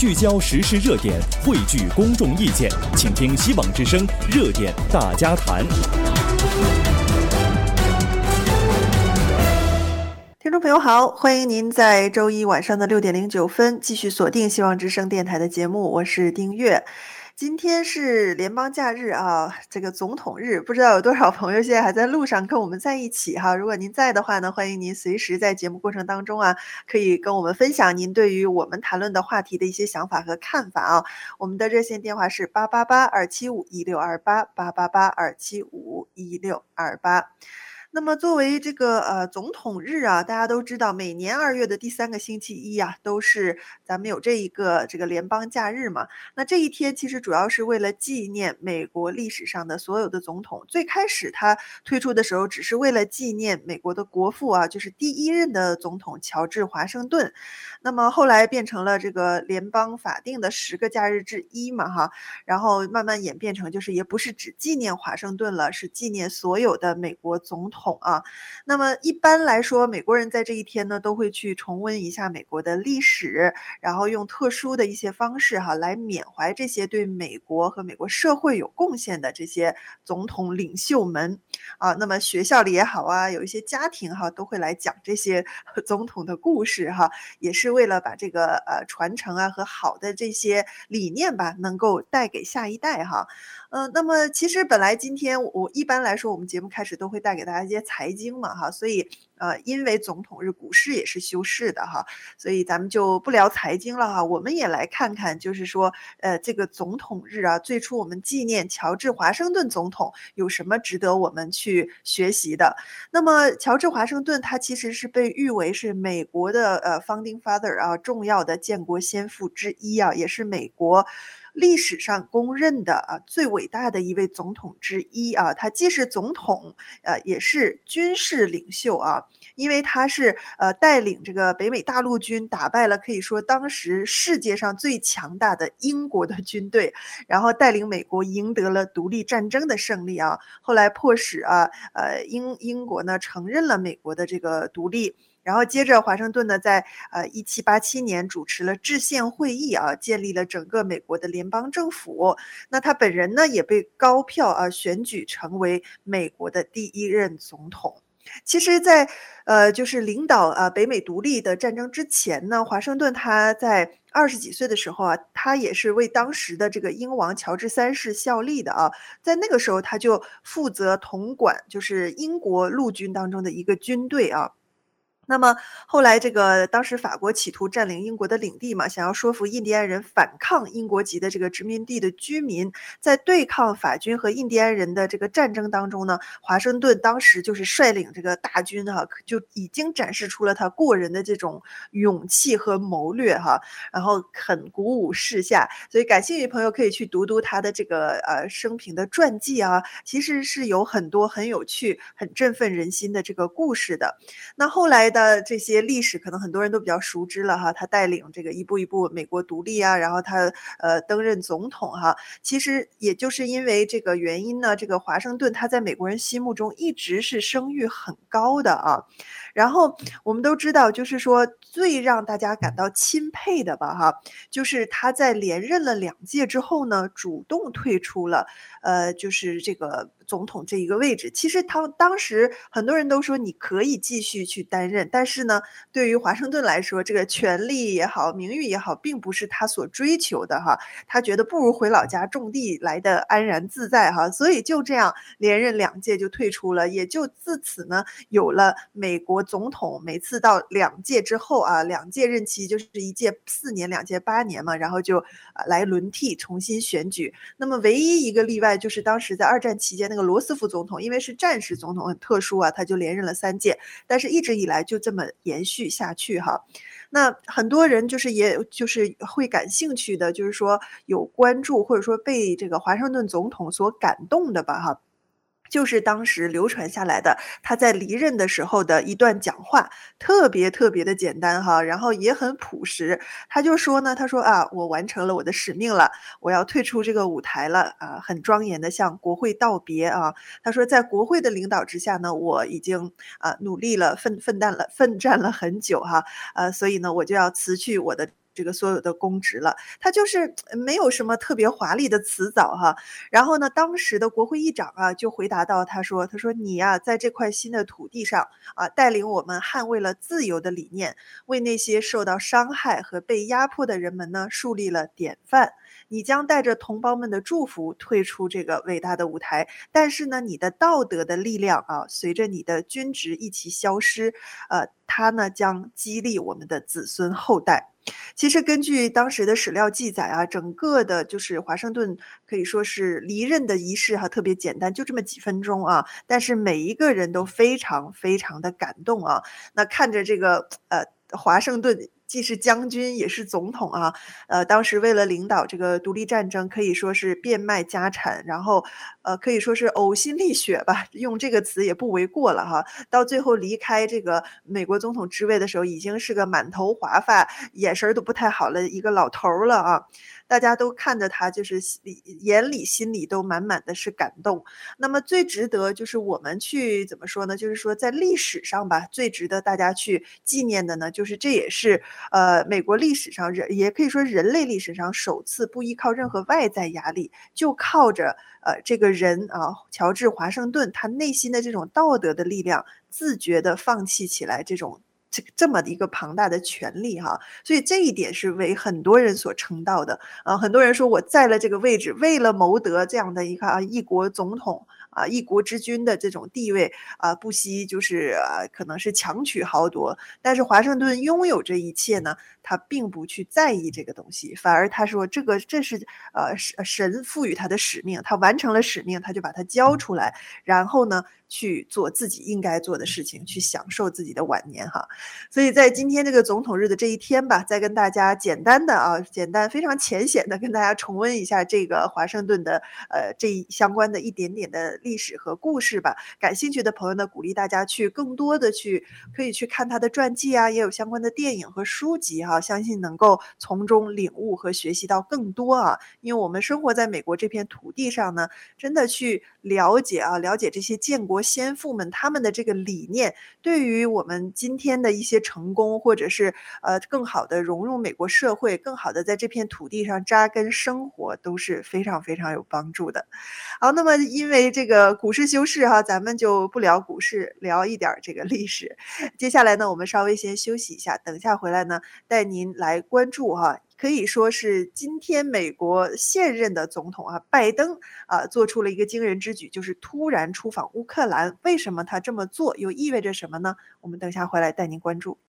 聚焦时事热点，汇聚公众意见，请听希望之声热点大家谈。 听众朋友好，欢迎您在周一晚上的6点09分继续锁定希望之声电台的节目，我是丁月。今天是联邦假日啊，这个总统日，不知道有多少朋友现在还在路上跟我们在一起哈。如果您在的话呢，欢迎您随时在节目过程当中啊，可以跟我们分享您对于我们谈论的话题的一些想法和看法啊。我们的热线电话是888-275-1628，888-275-1628。那么作为这个总统日啊，大家都知道每年2月的第3个星期一啊，都是咱们有这个联邦假日嘛。那这一天其实主要是为了纪念美国历史上的所有的总统。最开始他推出的时候只是为了纪念美国的国父啊，就是第1任的总统乔治华盛顿。那么后来变成了这个联邦法定的10个假日之一嘛哈，然后慢慢演变成就是也不是只纪念华盛顿了，是纪念所有的美国总统啊。那么一般来说，美国人在这一天呢，都会去重温一下美国的历史，然后用特殊的一些方式哈，来缅怀这些对美国和美国社会有贡献的这些总统领袖们啊。那么学校里也好啊，有一些家庭哈，都会来讲这些总统的故事哈，也是为了把这个传承啊和好的这些理念吧，能够带给下一代哈。那么其实本来今天我一般来说我们节目开始都会带给大家一些财经嘛哈，所以因为总统日股市也是休市的哈，所以咱们就不聊财经了哈，我们也来看看就是说这个总统日啊，最初我们纪念乔治华盛顿总统有什么值得我们去学习的。那么乔治华盛顿他其实是被誉为是美国的founding father 啊，重要的建国先父之一啊，也是美国历史上公认的最伟大的一位总统之一啊。他既是总统也是军事领袖啊，因为他是带领这个北美大陆军打败了可以说当时世界上最强大的英国的军队，然后带领美国赢得了独立战争的胜利啊。后来迫使英国呢承认了美国的这个独立。然后接着华盛顿呢在1787年主持了制宪会议啊，建立了整个美国的联邦政府。那他本人呢也被高票选举成为美国的第1任总统。其实在就是领导北美独立的战争之前呢，华盛顿他在20几岁的时候啊，他也是为当时的这个英王乔治3世效力的啊。在那个时候他就负责统管就是英国陆军当中的一个军队啊。那么后来这个当时法国企图占领英国的领地嘛，想要说服印第安人反抗英国籍的这个殖民地的居民，在对抗法军和印第安人的这个战争当中呢，华盛顿当时就是率领这个大军就已经展示出了他过人的这种勇气和谋略哈，然后很鼓舞士下。所以感兴趣的朋友可以去读读他的这个生平的传记啊，其实是有很多很有趣、很振奋人心的这个故事的。那后来的这些历史可能很多人都比较熟知了哈，他带领这个一步一步美国独立啊，然后他登任总统哈。其实也就是因为这个原因呢，这个华盛顿他在美国人心目中一直是声誉很高的啊。然后我们都知道，就是说最让大家感到钦佩的吧哈，就是他在连任了2届之后呢，主动退出了就是这个总统这一个位置。其实他当时很多人都说你可以继续去担任，但是呢，对于华盛顿来说，这个权力也好，名誉也好，并不是他所追求的哈。他觉得不如回老家种地来的安然自在哈，所以就这样连任2届就退出了，也就自此呢，有了美国总统每次到2届之后啊，2届任期就是1届4年，2届8年嘛，然后就来轮替重新选举。那么唯一一个例外就是当时在2战期间那个罗斯福总统，因为是战时总统很特殊啊，他就连任了3届，但是一直以来就这么延续下去哈。那很多人也就是会感兴趣的，就是说有关注或者说被这个华盛顿总统所感动的吧哈。就是当时流传下来的他在离任的时候的一段讲话，特别特别的简单哈，然后也很朴实。他就说呢，他说我完成了我的使命了，我要退出这个舞台了啊，很庄严的向国会道别啊。他说在国会的领导之下呢，我已经努力了奋战了很久哈，所以呢我就要辞去我的这个所有的公职了。他就是没有什么特别华丽的辞藻哈。然后呢，当时的国会议长啊就回答到，他说你呀、在这块新的土地上啊，带领我们捍卫了自由的理念，为那些受到伤害和被压迫的人们呢树立了典范。你将带着同胞们的祝福退出这个伟大的舞台，但是呢，你的道德的力量啊，随着你的军职一起消失，它呢将激励我们的子孙后代。其实根据当时的史料记载啊，整个的就是华盛顿可以说是离任的仪式哈，特别简单，就这么几分钟啊，但是每一个人都非常非常的感动啊。那看着这个华盛顿既是将军也是总统啊，当时为了领导这个独立战争，可以说是变卖家产，然后可以说是呕心沥血吧，用这个词也不为过了哈。到最后离开这个美国总统之位的时候，已经是个满头华发、眼神儿都不太好了一个老头儿了啊。大家都看着他，就是眼里心里都满满的是感动。那么最值得就是我们去怎么说呢？就是说在历史上吧，最值得大家去纪念的呢，就是这也是美国历史上也可以说人类历史上首次不依靠任何外在压力，就靠着这个人啊，乔治华盛顿他内心的这种道德的力量，自觉的放弃起来这么的一个庞大的权利哈。所以这一点是为很多人所称道的。很多人说我在了这个位置，为了谋得这样的一个一国总统啊，一国之君的这种地位啊，不惜就是可能是强取豪夺。但是华盛顿拥有这一切呢，他并不去在意这个东西，反而他说这是神赋予他的使命，他完成了使命，他就把它交出来，然后呢去做自己应该做的事情，去享受自己的晚年哈。所以在今天这个总统日的这一天吧，再跟大家简单非常浅显的跟大家重温一下这个华盛顿的相关的一点点的历史和故事吧。感兴趣的朋友呢，鼓励大家去更多的可以去看他的传记啊，也有相关的电影和书籍哈，相信能够从中领悟和学习到更多啊。因为我们生活在美国这片土地上呢，真的去了解这些建国先父们他们的这个理念，对于我们今天的一些成功，或者是更好的融入美国社会，更好的在这片土地上扎根生活，都是非常非常有帮助的。好，那么因为这个股市休市哈，咱们就不聊股市，聊一点儿这个历史。接下来呢，我们稍微先休息一下，等一下回来呢，带您来关注哈，可以说是今天美国现任的总统拜登做出了一个惊人之举，就是突然出访乌克兰。为什么他这么做，又意味着什么呢？我们等一下回来带您关注。